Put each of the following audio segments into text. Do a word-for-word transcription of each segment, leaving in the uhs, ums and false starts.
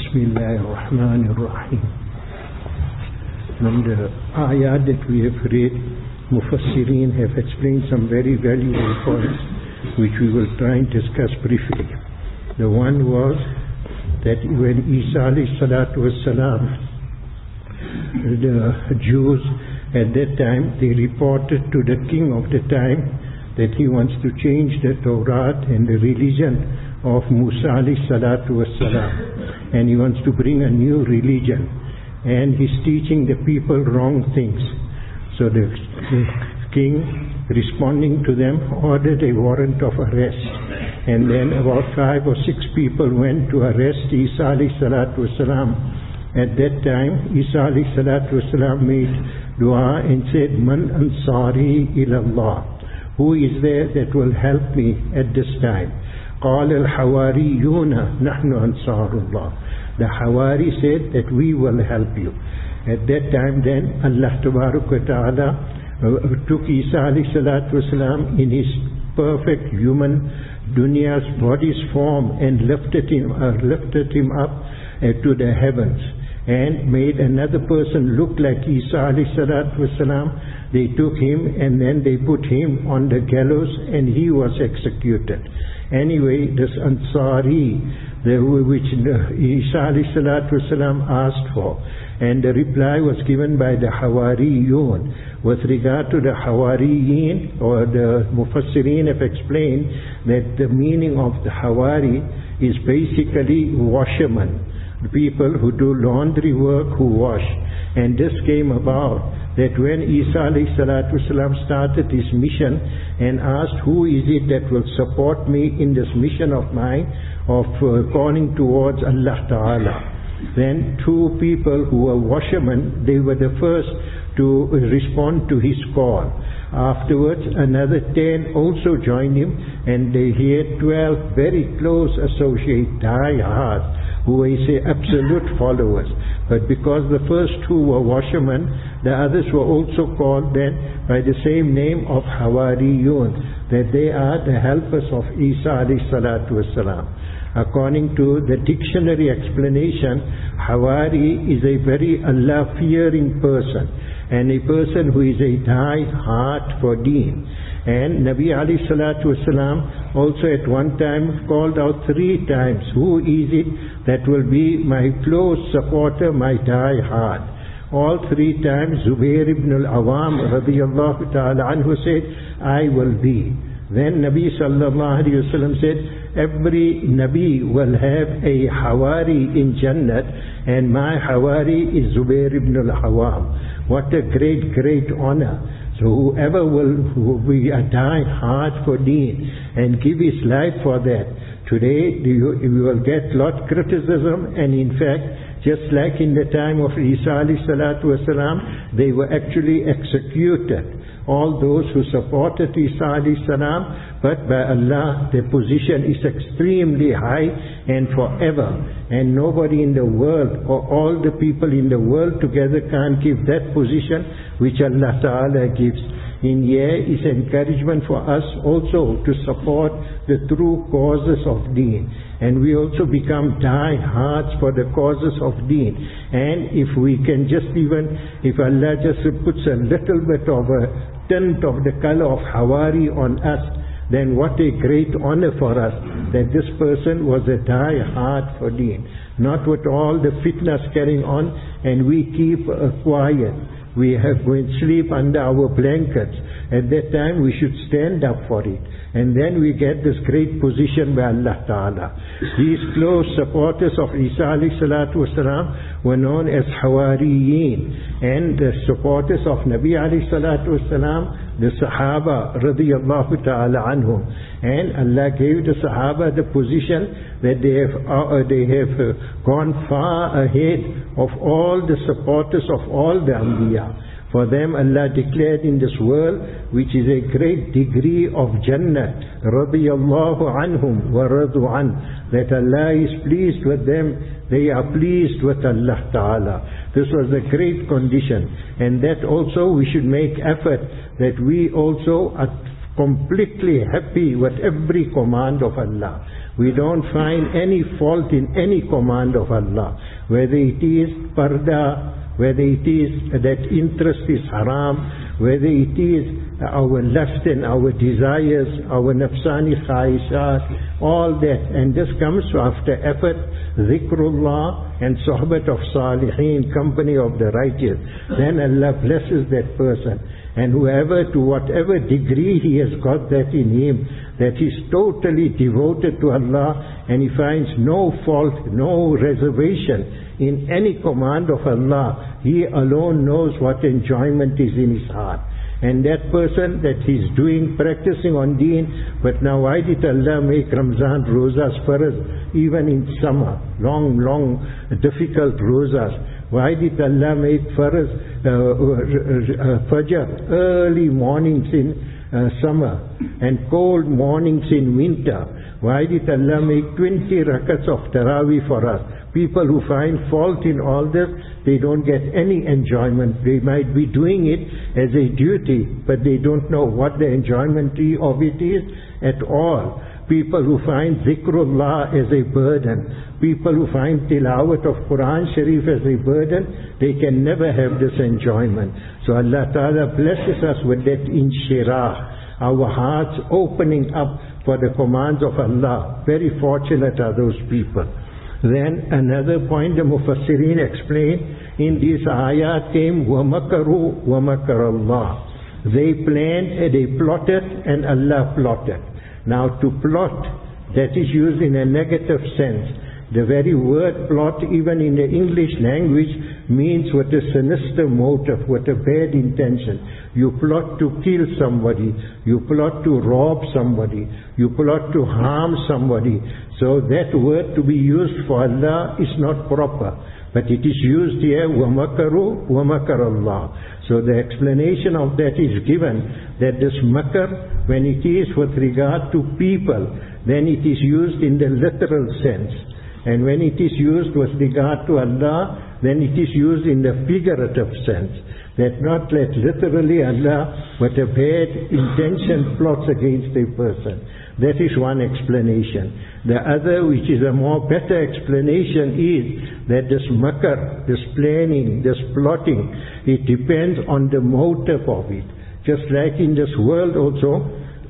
Bismillah ar-Rahman ar-Rahim. And the ayat that we have read, Mufassirin have explained some very valuable points which we will try and discuss briefly. The one was that when Isa alayhi salatu wassalam, the Jews at that time, they reported to the king of the time that he wants to change the Torah and the religion of Musa alayhi salatu wassalam, and he wants to bring a new religion, and he's teaching the people wrong things. So the, the king, responding to them, ordered a warrant of arrest, and then about five or six people went to arrest Isa alayhi salatu wassalam. At that time, Isa alayhi salatu wassalam made dua and said, Man ansari ilallah, who is there that will help me at this time? قال الحواريون نحن أنصار الله. The Hawari said that we will help you. At that time then Allah Tabarak wa Ta'ala uh, took Isa alayhi salatu wasalam in his perfect human dunya's body's form and lifted him, uh, lifted him up uh, to the heavens and made another person look like Isa alayhi salatu wasalam. They took him and then they put him on the gallows and he was executed. Anyway, this Ansari, the, which Isa alayhi salatu wasalam asked for, and the reply was given by the Hawariyun. With regard to the Hawariyin, or the Mufassirin have explained that the meaning of the Hawari is basically washermen, the people who do laundry work, who wash. And this came about that when Isa alayhi salatu wasalam started his mission and asked, who is it that will support me in this mission of mine of uh, calling towards Allah Ta'ala, then two people who were washermen, they were the first to respond to his call. Afterwards another ten also joined him, and they had twelve very close associates, die-hard, who we say absolute followers. But because the first two were washermen, the others were also called then by the same name of Hawariyun, that they are the helpers of Isa alayhi salatu wassalam. According to the dictionary explanation, Hawari is a very Allah-fearing person, and a person who is a die-hard for deen. And Nabi alayhi salatu wasalam also at one time called out three times, who is it that will be my close supporter, my die-hard? All three times Zubair ibn al-Awam radiyallahu ta'ala anhu said, I will be. Then Nabi sallallahu alayhi wasallam said, every Nabi will have a Hawari in Jannat, and my Hawari is Zubair ibn al-Awam. What a great, great honor. So whoever will, will be a die-hard for deen and give his life for that, today you, you will get lot criticism, and in fact, just like in the time of Isa alayhi salatu wasalam, they were actually executed. All those who supported Isa alayhi salam, but by Allah, their position is extremely high and forever. And nobody in the world, or all the people in the world together, can't give that position which Allah Ta'ala gives. In here is encouragement for us also to support the true causes of deen. And we also become die-hards for the causes of deen. And if we can just even, if Allah just puts a little bit of a tint of the color of Hawari on us, then what a great honor for us that this person was a die-hard for deen. Not with all the fitnas carrying on and we keep uh, quiet. We have going to sleep under our blankets. At that time we should stand up for it. And then we get this great position by Allah Ta'ala. These close supporters of Isa alayhi salatu wasalam were known as Hawariyin. And the supporters of Nabi alayhi salatu wasalam, the Sahaba radiyallahu ta'ala anhum. And Allah gave the Sahaba the position that they have, uh, they have uh, gone far ahead of all the supporters of all the Anbiya. For them Allah declared in this world, which is a great degree of Jannah, radiyallahu anhum wa radu an, that Allah is pleased with them, they are pleased with Allah Ta'ala. This was a great condition, and that also we should make effort that we also are completely happy with every command of Allah. We don't find any fault in any command of Allah, whether it is parda, whether it is that interest is haram, whether it is our lust and our desires, our nafsani khaishat, all that. And this comes after effort, zikrullah and sohbat of salihin, company of the righteous. Then Allah blesses that person. And whoever, to whatever degree he has got that in him, that he's totally devoted to Allah and he finds no fault, no reservation in any command of Allah, he alone knows what enjoyment is in his heart. And that person that he's doing, practicing on deen, but now why did Allah make Ramzan rosas for us, even in summer, long, long, difficult rosas? Why did Allah make for us uh, uh, Fajr, early mornings in uh, summer, and cold mornings in winter? Why did Allah make twenty rakats of Taraweeh for us? People who find fault in all this, they don't get any enjoyment. They might be doing it as a duty, but they don't know what the enjoyment of it is at all. People who find zikrullah as a burden, people who find tilawat of Quran Sharif as a burden, they can never have this enjoyment. So Allah Ta'ala blesses us with that inshirah, our hearts opening up for the commands of Allah. Very fortunate are those people. Then another point the Mufassirin explained, in this ayat came وَمَكَرُوا وَمَكَرَ اللَّهِ. They planned and they plotted and Allah plotted. Now to plot, that is used in a negative sense. The very word plot, even in the English language, means with a sinister motive, with a bad intention. You plot to kill somebody, you plot to rob somebody, you plot to harm somebody. So that word to be used for Allah is not proper. But it is used here, وَمَكَرُوا وَمَكَرَ اللَّهِ. So the explanation of that is given, that this makar, when it is with regard to people, then it is used in the literal sense. And when it is used with regard to Allah, then it is used in the figurative sense. That not let literally Allah, with a bad intention, plots against a person. That is one explanation. The other, which is a more better explanation, is that this makar, this planning, this plotting, it depends on the motive of it. Just like in this world also,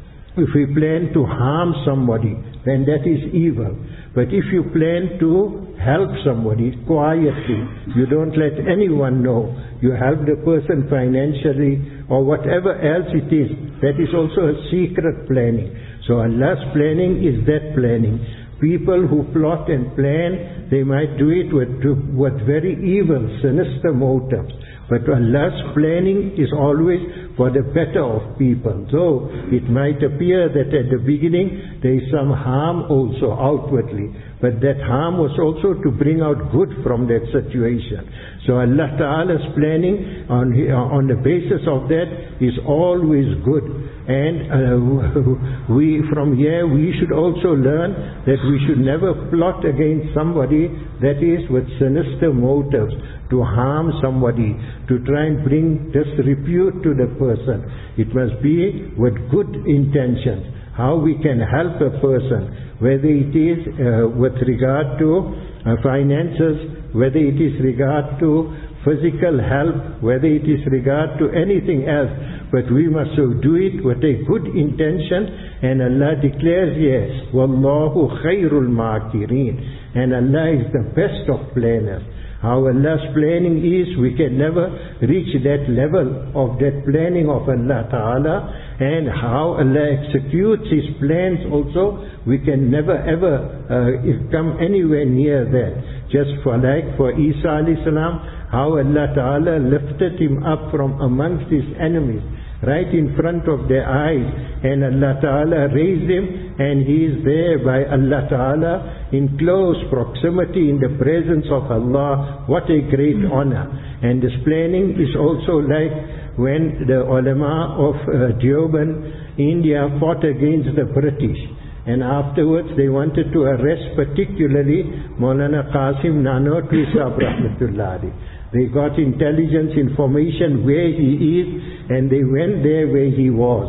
if we plan to harm somebody, then that is evil. But if you plan to help somebody quietly, you don't let anyone know, you help the person financially or whatever else it is, that is also a secret planning. So Allah's planning is that planning. People who plot and plan, they might do it with, with very evil, sinister motives. But Allah's planning is always for the better of people. So it might appear that at the beginning there is some harm also outwardly, but that harm was also to bring out good from that situation. So Allah Ta'ala's planning on, on the basis of that is always good. And uh, we from here we should also learn that we should never plot against somebody, that is with sinister motives, to harm somebody, to try and bring disrepute to the person. It must be with good intentions. How we can help a person, whether it is uh, with regard to uh, finances, whether it is regard to physical help, whether it is regard to anything else, but we must so do it with a good intention. And Allah declares, yes, Wallahu khairul makirin, and Allah is the best of planners. How Allah's planning is, we can never reach that level of that planning of Allah Ta'ala, and how Allah executes His plans also, we can never ever uh, come anywhere near that. Just for like for Isa alayhi salam, how Allah Ta'ala lifted him up from amongst his enemies, right in front of their eyes, and Allah Ta'ala raised him, and he is there by Allah Ta'ala in close proximity in the presence of Allah. What a great honor. And this planning is also like when the ulama of uh, Deoband, India, fought against the British, and afterwards they wanted to arrest particularly Maulana Qasim Nanotwi Sahib Rahmatullah alayhi. They got intelligence information where he is, and they went there where he was.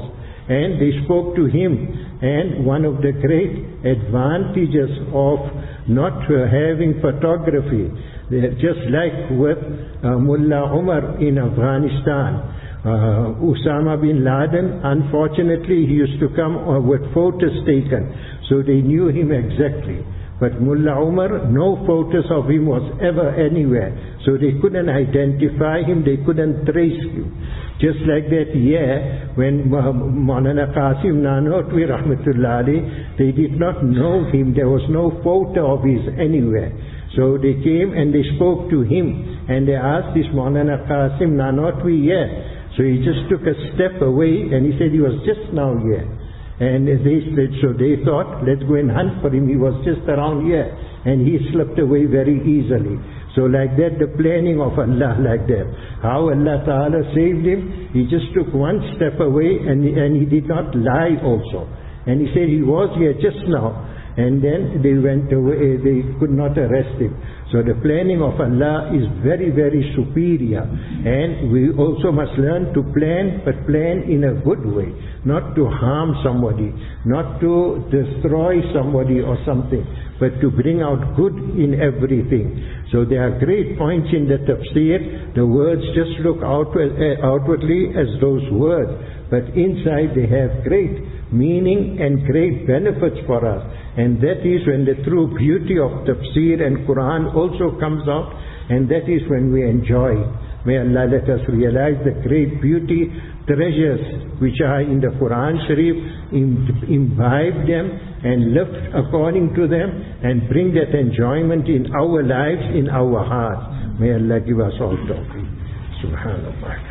and they spoke to him. And one of the great advantages of not uh, having photography, just like with uh, Mullah Umar in Afghanistan, uh, Osama bin Laden, unfortunately he used to come uh, with photos taken, so they knew him exactly. But Mullah Umar, no photos of him was ever anywhere. So they couldn't identify him, they couldn't trace him. Just like that year, when Maulana Qasim Nanotwi Rahmatullah Ali, they did not know him, there was no photo of his anywhere. So they came and they spoke to him, and they asked this Maulana Qasim Nanotwi here. So he just took a step away, and he said he was just now here. And they said, so they thought, let's go and hunt for him. He was just around here. And he slipped away very easily. So like that, the planning of Allah like that. How Allah Ta'ala saved him, he just took one step away and, and he did not lie also. And he said he was here just now. And then they went away, they could not arrest him. So the planning of Allah is very, very superior. And we also must learn to plan, but plan in a good way. Not to harm somebody, not to destroy somebody or something, but to bring out good in everything. So there are great points in the tafsir. The words just look outward, uh, outwardly as those words, but inside they have great meaning and great benefits for us. And that is when the true beauty of tafsir and Quran also comes out, and that is when we enjoy. May Allah let us realize the great beauty, treasures which are in the Quran Sharif, imbibe them and live according to them, and bring that enjoyment in our lives, in our hearts. May Allah give us all tawfiq. Subhanallah.